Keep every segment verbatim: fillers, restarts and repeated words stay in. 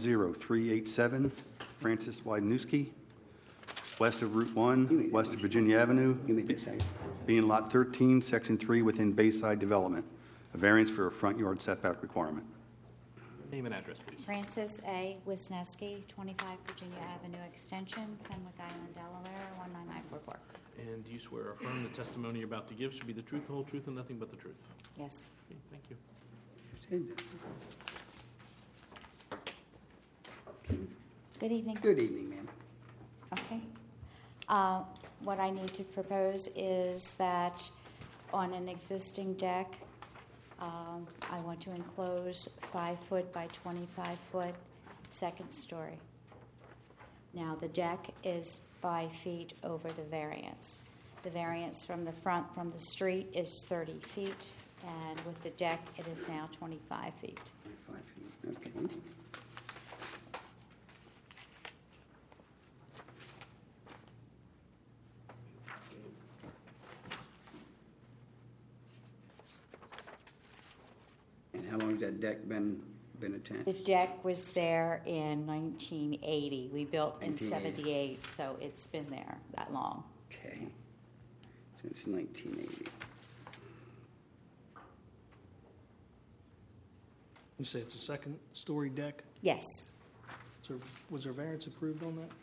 zero three eight seven Francis Widenowski, west of Route one, west of Virginia Avenue, You made that second. being Lot thirteen, Section three within Bayside Development, a variance for a front yard setback requirement. Name and address, please. Francis A. Wisniewski, twenty-five Virginia Avenue Extension, Fenwick Island, Delaware, one nine nine four four. And do you swear or affirm the testimony you're about to give should be the truth, the whole truth, and nothing but the truth? Yes. Okay, thank you. Good evening. Good evening, ma'am. Okay. Uh, What I need to propose is that on an existing deck, um, I want to enclose five foot by twenty-five foot, second story. Now, the deck is five feet over the variance. The variance from the front, from the street, is thirty feet, and with the deck, it is now twenty-five feet. Five feet, okay. And how long has that deck been, been attached? The deck was there in nineteen eighty. We built in nineteen eighty. seventy-eight, so it's been there that long. Okay, since nineteen eighty. You say it's a second-story deck? Yes. So was there variance approved on that?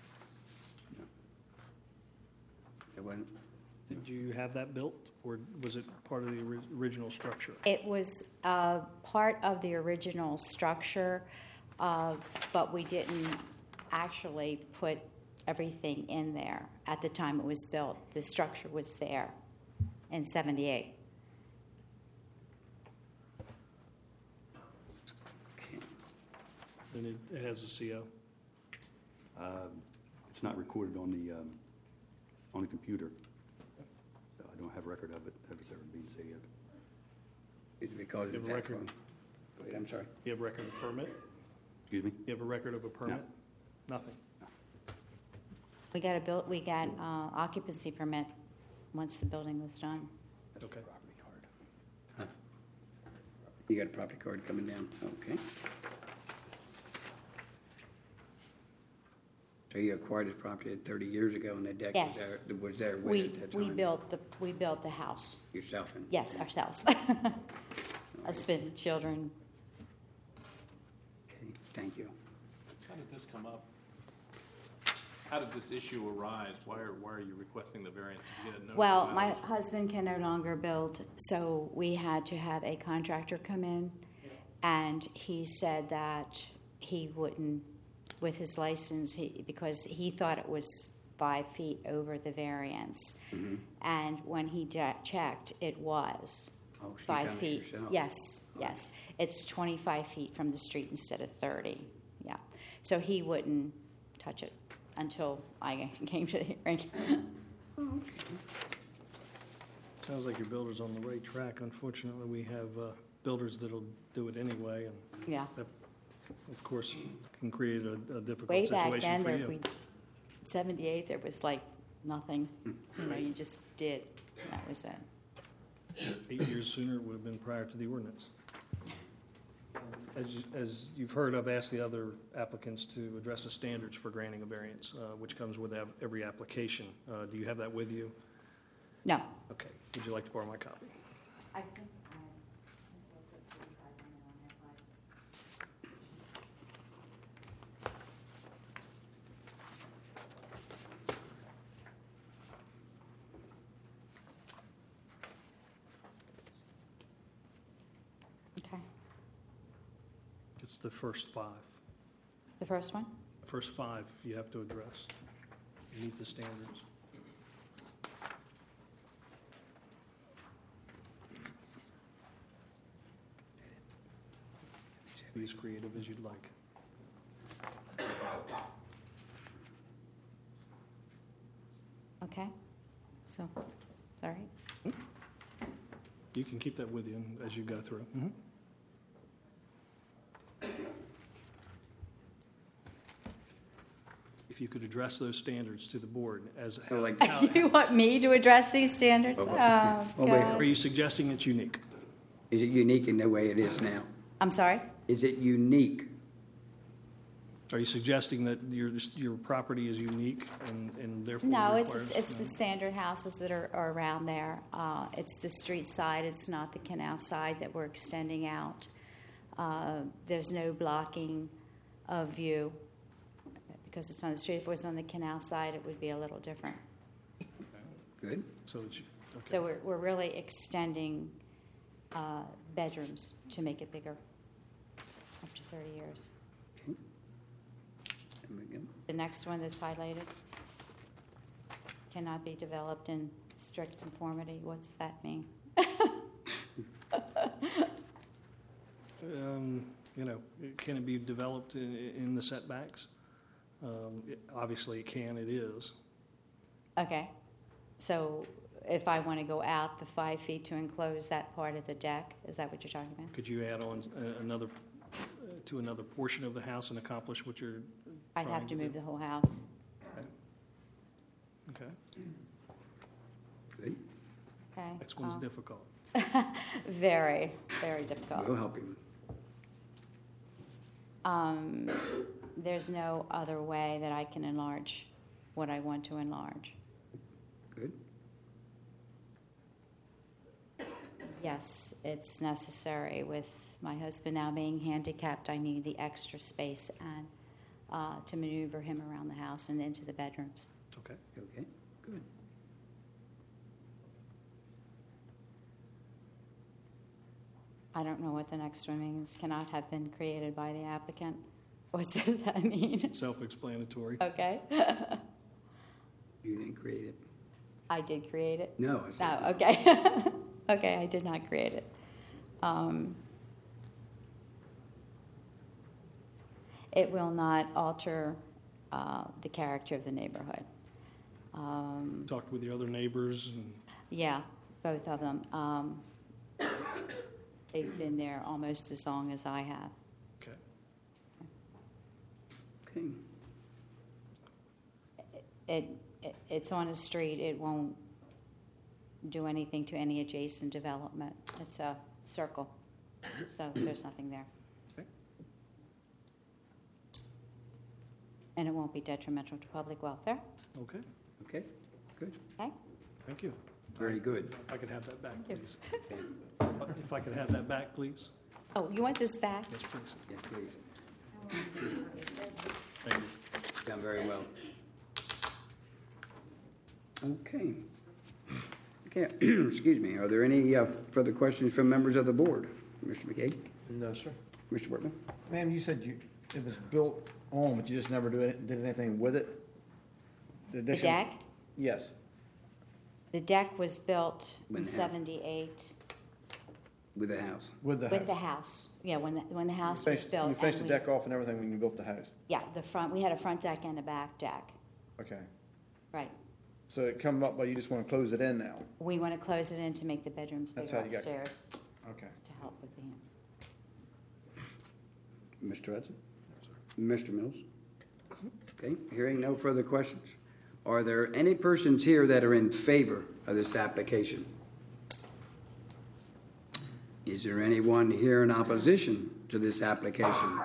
It wasn't, Did you have that built, or was it part of the ori- original structure? It was uh, part of the original structure, uh, but we didn't actually put everything in there at the time it was built. The structure was there in seventy-eight. okay. And it it has a C O? Um, It's not recorded on the, um, on the computer. I don't have record of it, if it's ever been saved. Is it because You of have a that? record? from- Go ahead, I'm sorry. You have a record of permit? Excuse me? You have a record of a permit? Nothing? We got a build. We got uh, occupancy permit once the building was done. That's the Okay. property card. Huh. You got a property card coming down, okay. So you acquired this property thirty years ago, and the deck was Yes. there, was there with We it at that we time? built the we built the house. Yourself and? Yes, ourselves. Husband, children. Okay, thank you. How did this come up? How did this issue arise? Why are, why are you requesting the variance? Did you get a notice Well, of my violation? husband can no longer build, so we had to have a contractor come in, and he said that he wouldn't, with his license, he, because he thought it was five feet over the variance, Mhm. and when he de- checked, it was Oh, she five found it feet. yourself. Yes, yes, it's twenty-five feet from the street instead of thirty. Yeah, so he wouldn't touch it until I came to the hearing. Sounds like your builder's on the right track. Unfortunately, we have uh, builders that'll do it anyway, and Yeah. that, of course, can create a a difficult Way back situation then, for there, you. we, seventy-eight, there was like nothing. You know, you just did. That was it. Eight years sooner, it would have been prior to the ordinance. As, you- as you've heard, I've asked the other applicants to address the standards for granting a variance, uh, which comes with ev- every application. Uh, Do you have that with you? No. Okay. Would you like to borrow my copy? I think Okay. It's the first five. The first one? The first five you have to address. Meet the standards. Be as creative as you'd like. Okay. So, all right. You can keep that with you as you go through. Mhm. If you could address those standards to the board as, So like, how- You want me to address these standards? Oh, Oh, well, wait. are God. you suggesting it's unique? is it unique in the way it is now? I'm sorry? Is it unique? Are you suggesting that your, your property is unique and, and therefore No, it's, requires- it's the no? standard houses that are, are around there. Uh, It's the street side, it's not the canal side that we're extending out. Uh, There's no blocking of view because it's on the street. If it was on the canal side, it would be a little different. Good. So, it's- okay. So we're, we're really extending uh, bedrooms to make it bigger, up to thirty years. There we go. The next one that's highlighted cannot be developed in strict conformity. What's that mean? Um, You know, can it be developed in, in the setbacks? Um, it- Obviously, it can, it is. Okay, so if I want to go out the five feet to enclose that part of the deck, is that what you're talking about? Could you add on uh, another, uh, to another portion of the house and accomplish what you're I'd have trying to to move do? the whole house. Okay, Good. Okay. next one's um, difficult. Very, very difficult. We'll help you. Um, there's no other way that I can enlarge what I want to enlarge. Good. Yes, it's necessary. With my husband now being handicapped, I need the extra space and uh, to maneuver him around the house and into the bedrooms. Okay, Okay. Good. I don't know what the next one means. Cannot have been created by the applicant. What does that mean? self-explanatory. Okay. You didn't create it. I did create it. No, I said. Oh, okay. Okay, I did not create it. Um, it will not alter uh, the character of the neighborhood. Um, Talked with the other neighbors and yeah, both of them. Um, they've been there almost as long as I have. okay. Okay. It, it it's on a street. It won't do anything to any adjacent development. It's a circle, so there's nothing there. Okay. And it won't be detrimental to public welfare. Okay, Okay. Good. Okay? thank you. Very good. If I could have that back, Thank please. Okay. If I could have that back, please. Oh, you want this back? Yes, please. Yes, please. Thank you. Done very well. Okay. Okay, excuse me. Are there any uh, further questions from members of the board? Mister McKay? No, sir. Mister Workman? Ma'am, you said you, it was built on, but you just never do it, did anything with it? The addition- deck? Yes. The deck was built When in the house- seventy-eight With the house? With the house. with the house. Yeah, when the, when the You house was finished- built. You finished and the we- deck off and everything when you built the house? Yeah, the front, we had a front deck and a back deck. Okay. Right. So it come up, but you just want to close it in now? We want to close it in to make the bedrooms That's bigger how you got- upstairs Okay. to help with the, Mister Hudson? Mister Mills? Okay, hearing no further questions. Are there any persons here that are in favor of this application? Is there anyone here in opposition to this application?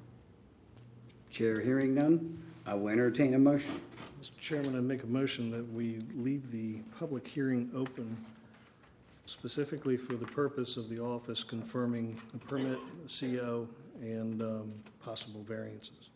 Chair hearing none, I will entertain a motion. Mister Chairman, I make a motion that we leave the public hearing open specifically for the purpose of the office confirming a permit, C O, and um, possible variances.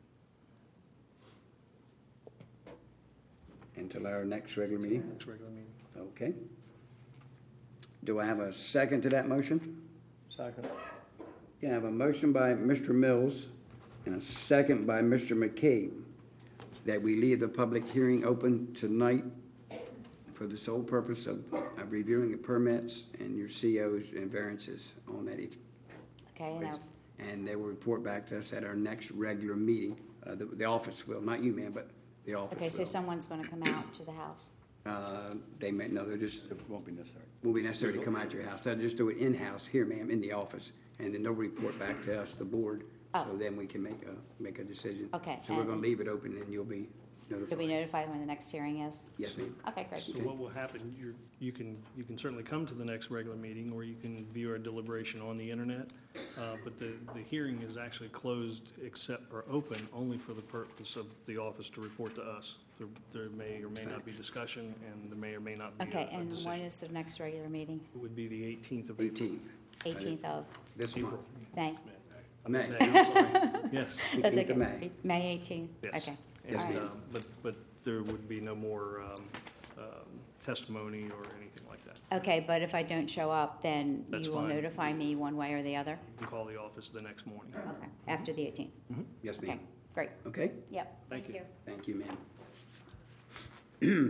Until our next regular meeting? Next regular meeting. Okay. Do I have a second to that motion? Second. Yeah, I have a motion by Mister Mills and a second by Mister McCabe that we leave the public hearing open tonight for the sole purpose of of reviewing the permits and your C Os and variances on that evening. okay, and I- And they will report back to us at our next regular meeting. Uh, The the office will, not you, ma'am, but the office will. okay, so someone's going to come out to the house. Uh, They may, no, they're just, It won't be necessary. won't be necessary to come out to your house. They'll just do it in-house, here, ma'am, in the office, and then they'll report back to us, the board, so Oh. then we can make a, make a decision. Okay, So we're and- gonna leave it open, and you'll be You'll be notified when the next hearing is? Yes, ma'am. Okay, great. So what will happen, you're, you can, you can certainly come to the next regular meeting, or you can view our deliberation on the internet. Uh, but the, the hearing is actually closed except, or open only for the purpose of the office to report to us. There, there may or may not be discussion, and there may or may not be a Okay, a and when decision. is the next regular meeting? It would be the eighteenth of April. eighteenth, eighteenth of this month. April. May? May. May, I'm sorry. Yes, That's eighteenth of okay. May. May eighteenth? yes. Okay. And, Yes, ma'am. um, But, but there would be no more um, um, testimony or anything like that. Okay, but if I don't show up, then That's you will fine. notify me one way or the other? You can call the office the next morning. Okay, after the eighteenth? Yes, Okay, ma'am. great. Okay? Yep, Thank thank you. you. Thank you, ma'am.